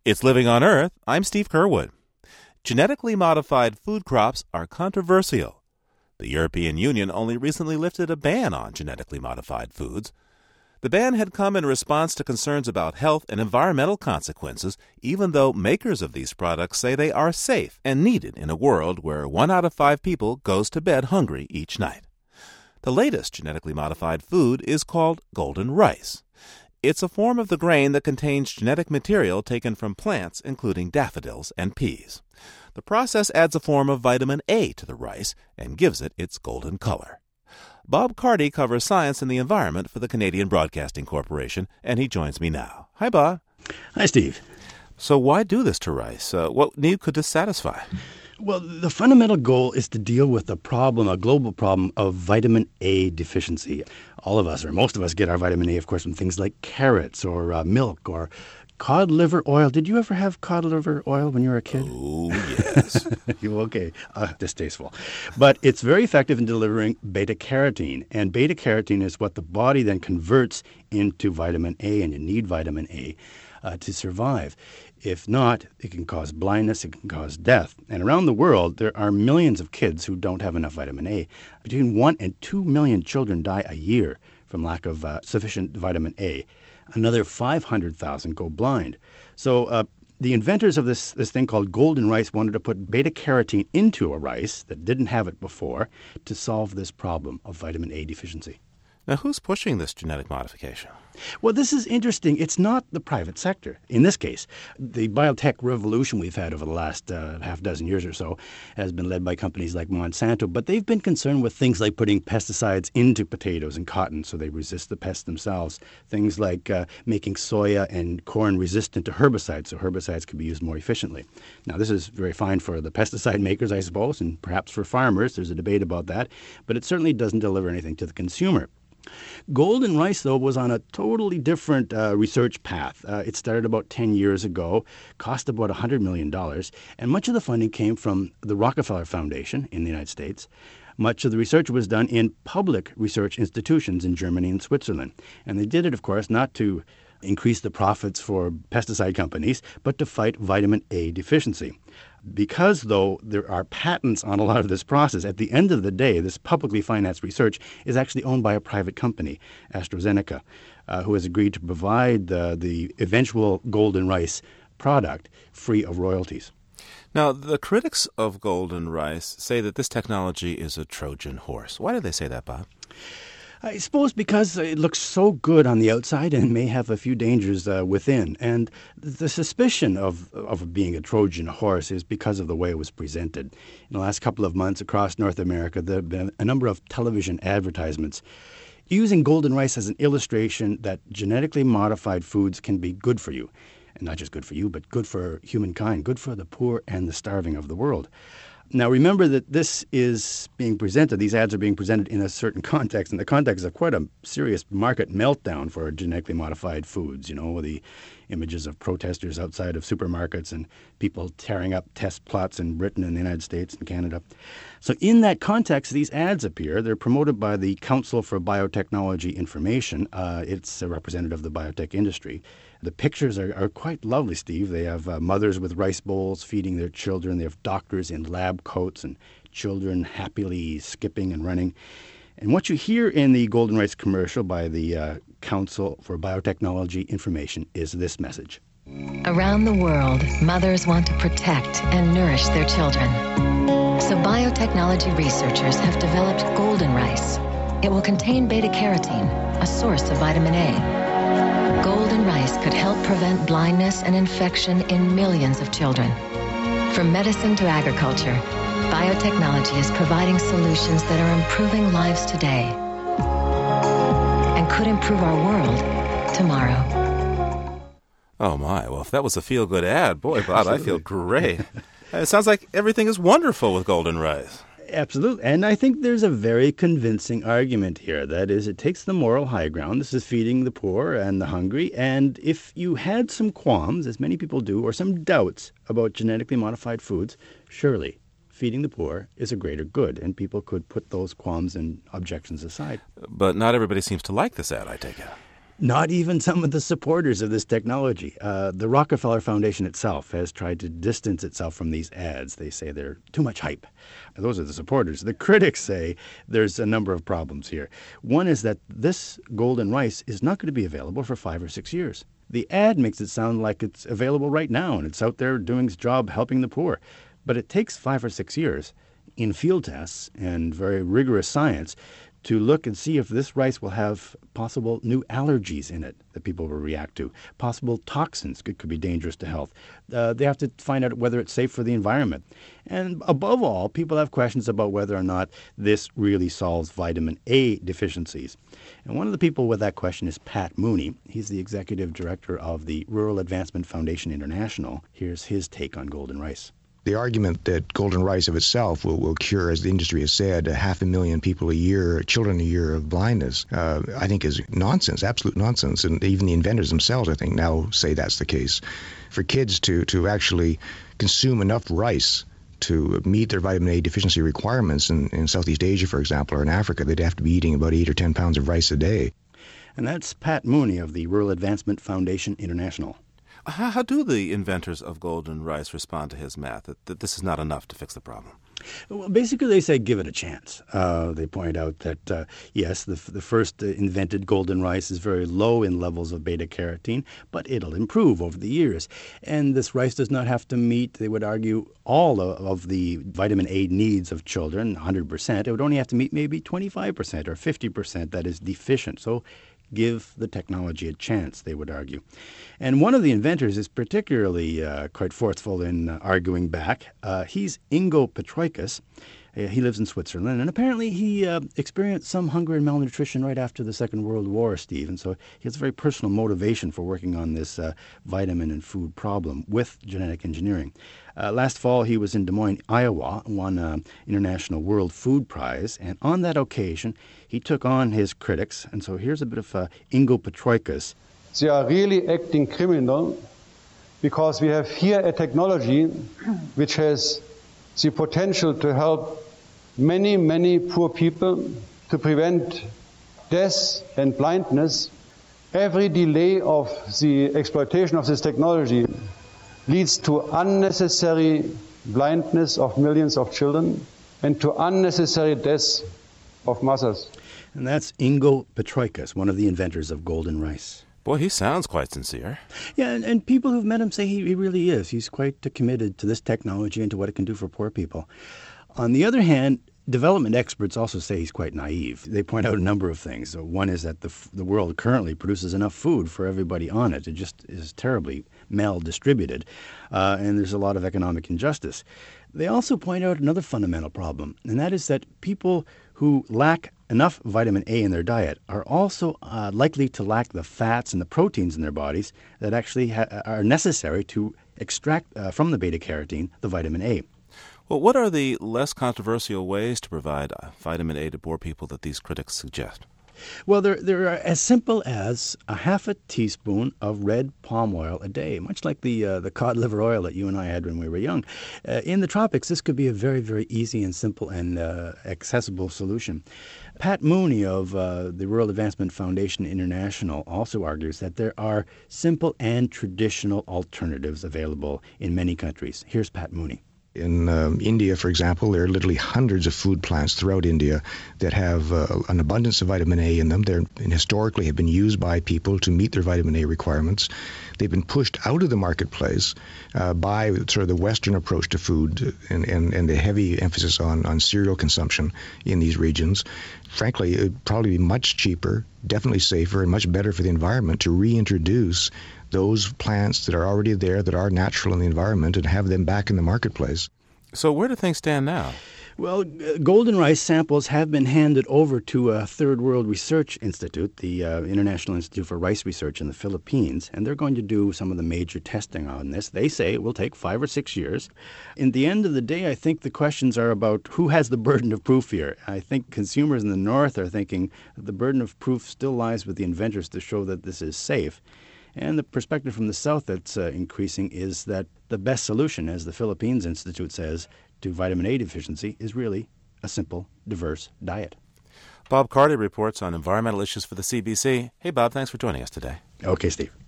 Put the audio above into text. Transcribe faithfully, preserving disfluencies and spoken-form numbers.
It's Living on Earth. I'm Steve Curwood. Genetically modified food crops are controversial. The European Union only recently lifted a ban on genetically modified foods. The ban had come in response to concerns about health and environmental consequences, even though makers of these products say they are safe and needed in a world where one out of five people goes to bed hungry each night. The latest genetically modified food is called golden rice. It's a form of the grain that contains genetic material taken from plants, including daffodils and peas. The process adds a form of vitamin A to the rice and gives it its golden color. Bob Carty covers science and the environment for the Canadian Broadcasting Corporation, and he joins me now. Hi, Bob. Hi, Steve. So why do this to rice? Uh, what need could this satisfy? Well, the fundamental goal is to deal with the problem, a global problem of vitamin A deficiency. All of us, or most of us, get our vitamin A, of course, from things like carrots or uh, milk or cod liver oil. Did you ever have cod liver oil when you were a kid? Oh, yes. You okay? Uh, distasteful. But it's very effective in delivering beta-carotene. And beta-carotene is what the body then converts into vitamin A, and you need vitamin A uh, to survive. If not, it can cause blindness, it can cause death. And around the world, there are millions of kids who don't have enough vitamin A. Between one and two million children die a year from lack of uh, sufficient vitamin A. Another five hundred thousand go blind. So uh, the inventors of this, this thing called golden rice wanted to put beta-carotene into a rice that didn't have it before to solve this problem of vitamin A deficiency. Now, who's pushing this genetic modification? Well, this is interesting. It's not the private sector. In this case, the biotech revolution we've had over the last uh, half dozen years or so has been led by companies like Monsanto, but they've been concerned with things like putting pesticides into potatoes and cotton so they resist the pests themselves, things like uh, making soya and corn resistant to herbicides so herbicides can be used more efficiently. Now, this is very fine for the pesticide makers, I suppose, and perhaps for farmers. There's a debate about that, but it certainly doesn't deliver anything to the consumer. Golden rice, though, was on a totally different uh, research path. Uh, it started about ten years ago, cost about one hundred million dollars, and much of the funding came from the Rockefeller Foundation in the United States. Much of the research was done in public research institutions in Germany and Switzerland. And they did it, of course, not to increase the profits for pesticide companies, but to fight vitamin A deficiency. Because, though, there are patents on a lot of this process, at the end of the day, this publicly financed research is actually owned by a private company, AstraZeneca, uh, who has agreed to provide the, the eventual golden rice product free of royalties. Now, the critics of golden rice say that this technology is a Trojan horse. Why do they say that, Bob? I suppose because it looks so good on the outside and may have a few dangers uh, within. And the suspicion of, of being a Trojan horse is because of the way it was presented. In the last couple of months across North America, there have been a number of television advertisements using golden rice as an illustration that genetically modified foods can be good for you. And not just good for you, but good for humankind, good for the poor and the starving of the world. Now, remember that this is being presented, these ads are being presented in a certain context, and the context of quite a serious market meltdown for genetically modified foods, you know, the images of protesters outside of supermarkets and people tearing up test plots in Britain and the United States and Canada. So in that context, these ads appear. They're promoted by the Council for Biotechnology Information. Uh, it's a representative of the biotech industry. The pictures are, are quite lovely, Steve. They have uh, mothers with rice bowls feeding their children. They have doctors in lab coats and children happily skipping and running. And what you hear in the golden rice commercial by the uh, Council for Biotechnology Information is this message. Around the world, mothers want to protect and nourish their children. So biotechnology researchers have developed golden rice. It will contain beta-carotene, a source of vitamin A. Golden rice could help prevent blindness and infection in millions of children. From medicine to agriculture, biotechnology is providing solutions that are improving lives today and could improve our world tomorrow. Oh, my. Well, if that was a feel-good ad, boy, Bob, I feel great. It sounds like everything is wonderful with golden rice. Absolutely. And I think there's a very convincing argument here. That is, it takes the moral high ground. This is feeding the poor and the hungry. And if you had some qualms, as many people do, or some doubts about genetically modified foods, surely feeding the poor is a greater good. And people could put those qualms and objections aside. But not everybody seems to like this ad, I take it. Not even some of the supporters of this technology. Uh, the Rockefeller Foundation itself has tried to distance itself from these ads. They say they're too much hype. Those are the supporters. The critics say there's a number of problems here. One is that this golden rice is not going to be available for five or six years. The ad makes it sound like it's available right now and it's out there doing its job helping the poor. But it takes five or six years in field tests and very rigorous science to look and see if this rice will have possible new allergies in it that people will react to, possible toxins that could be dangerous to health. Uh, they have to find out whether it's safe for the environment. And above all, people have questions about whether or not this really solves vitamin A deficiencies. And one of the people with that question is Pat Mooney. He's the executive director of the Rural Advancement Foundation International. Here's his take on golden rice. The argument that golden rice of itself will, will cure, as the industry has said, a half a million people a year, children a year of blindness, uh, I think is nonsense, absolute nonsense. And even the inventors themselves, I think, now say that's the case. For kids to, to actually consume enough rice to meet their vitamin A deficiency requirements in, in Southeast Asia, for example, or in Africa, they'd have to be eating about eight or ten pounds of rice a day. And that's Pat Mooney of the Rural Advancement Foundation International. How, how do the inventors of golden rice respond to his math, that, that this is not enough to fix the problem? Well, basically, they say give it a chance. Uh, they point out that, uh, yes, the, the first uh, invented golden rice is very low in levels of beta-carotene, but it'll improve over the years. And this rice does not have to meet, they would argue, all of, of the vitamin A needs of children, one hundred percent. It would only have to meet maybe twenty-five percent or fifty percent that is deficient. So give the technology a chance, they would argue. And one of the inventors is particularly uh, quite forceful in uh, arguing back. Uh, he's Ingo Petroikas. Uh, he lives in Switzerland, and apparently he uh, experienced some hunger and malnutrition right after the Second World War, Steve, and so he has a very personal motivation for working on this uh, vitamin and food problem with genetic engineering. Uh, last fall, he was in Des Moines, Iowa, won an International World Food Prize, and on that occasion, he took on his critics. And so here's a bit of uh, Ingo Petroikas. They are really acting criminal because we have here a technology which has the potential to help many, many poor people, to prevent death and blindness. Every delay of the exploitation of this technology leads to unnecessary blindness of millions of children and to unnecessary deaths of mothers. And that's Ingo Petroikas, one of the inventors of golden rice. Boy, he sounds quite sincere. Yeah, and, and people who've met him say he, he really is. He's quite uh, committed to this technology and to what it can do for poor people. On the other hand, development experts also say he's quite naive. They point out a number of things. So one is that the, the world currently produces enough food for everybody on it. It just is terribly mal-distributed, uh, and there's a lot of economic injustice. They also point out another fundamental problem, and that is that people who lack enough vitamin A in their diet are also uh, likely to lack the fats and the proteins in their bodies that actually ha- are necessary to extract uh, from the beta-carotene the vitamin A. Well, what are the less controversial ways to provide uh, vitamin A to poor people that these critics suggest? Well, there, there are as simple as a half a teaspoon of red palm oil a day, much like the uh, the cod liver oil that you and I had when we were young. Uh, in the tropics, this could be a very, very easy and simple and uh, accessible solution. Pat Mooney of uh, the Rural Advancement Foundation International also argues that there are simple and traditional alternatives available in many countries. Here's Pat Mooney. In um, India, for example, there are literally hundreds of food plants throughout India that have uh, an abundance of vitamin A in them. They historically have been used by people to meet their vitamin A requirements. They've been pushed out of the marketplace uh, by sort of the Western approach to food and, and, and the heavy emphasis on, on cereal consumption in these regions. Frankly, it would probably be much cheaper, definitely safer, and much better for the environment to reintroduce those plants that are already there, that are natural in the environment, and have them back in the marketplace. So where do things stand now? Well, golden rice samples have been handed over to a Third World Research Institute, the uh, International Institute for Rice Research in the Philippines, and they're going to do some of the major testing on this. They say it will take five or six years. In the end of the day, I think the questions are about who has the burden of proof here. I think consumers in the North are thinking that the burden of proof still lies with the inventors to show that this is safe. And the perspective from the South that's uh, increasing is that the best solution, as the Philippines Institute says, to vitamin A deficiency is really a simple, diverse diet. Bob Carty reports on environmental issues for the C B C. Hey, Bob, thanks for joining us today. Okay, Steve.